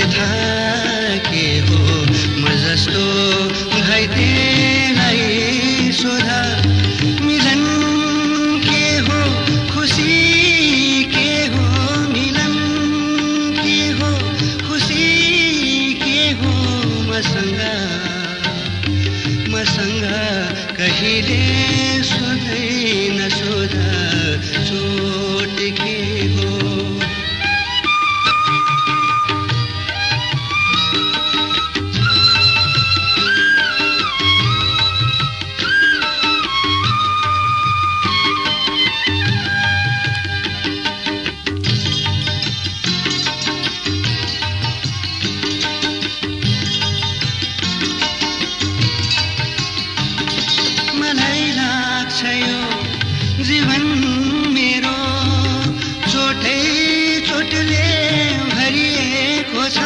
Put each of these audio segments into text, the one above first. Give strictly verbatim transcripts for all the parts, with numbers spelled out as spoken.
व्यथा के हो म जस्तो घाइतेलाई सोध मिलन के हो खुसी के हो मिलन के हो खुसी के हो मसँग मसँग कहिले सोध्दैन सोध चोट के हो जीवन मेरो छोटै चोटले भरिएको छ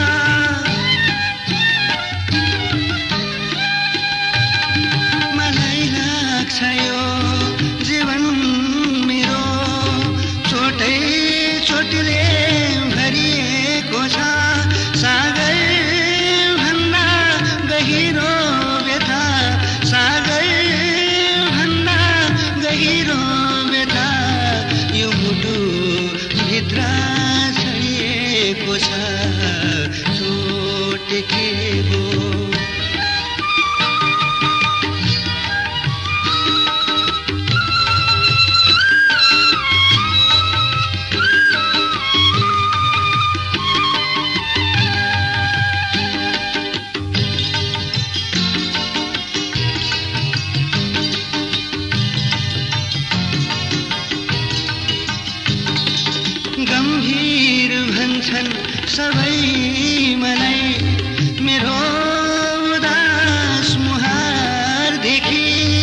मलाई लाग्छ यो जीवन मेरो छोटै चोटले भरिएको छ सागर भन्दा गहिरो व्यथा सागर यो मुटु भित्र छरिएको छ चोट के हो गम्भीर भन्छन् सबै मलाई मेरो उदास मुहार देखि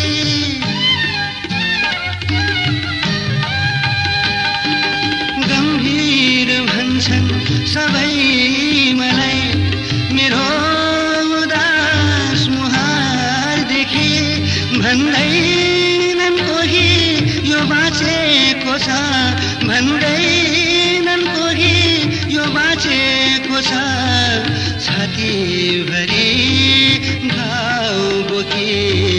गम्भीर भन्छन् सबै मलाई मेरो उदास मुहार देखि भन्दैनन् कोही यो बाँचेको छ भन्दैनन् कोही यो बाँचेको छ छातीभरि घाउ बोकी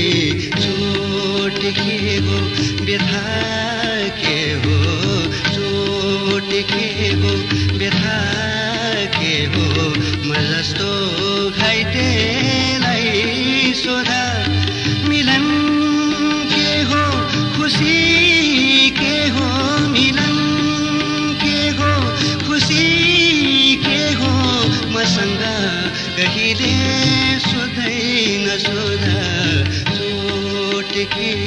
चोट के हो व्यथा के हो चोट के हो व्यथा के हो म जस्तो घाइतेलाई सोध मिलन के हो खुसी के हो मिलन मसँग कहिले सोध्दैन सोध चोट के